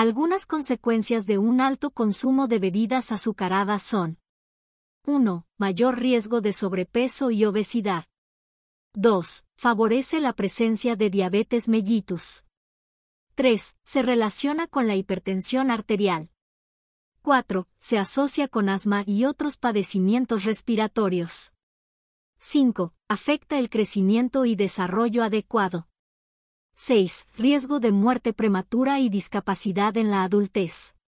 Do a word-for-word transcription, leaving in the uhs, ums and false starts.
Algunas consecuencias de un alto consumo de bebidas azucaradas son: uno. Mayor riesgo de sobrepeso y obesidad. dos. Favorece la presencia de diabetes mellitus. tres. Se relaciona con la hipertensión arterial. cuatro. Se asocia con asma y otros padecimientos respiratorios. cinco. Afecta el crecimiento y desarrollo adecuado. seis. Riesgo de muerte prematura y discapacidad en la adultez.